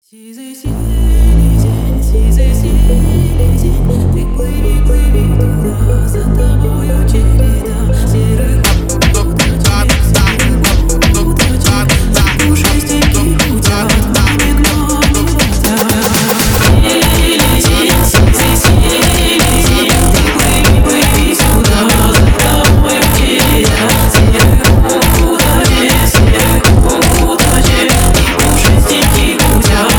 Сизый синий день, ты плыви, плыви туда, за тобою череда серых удочек, пушистики гудят, мамик мамы сизый день, ты плыви, плыви сюда, за тобою череда серых удочек, пушистики гудят.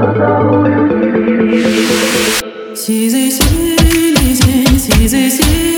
Сизый синий день, сизый синий.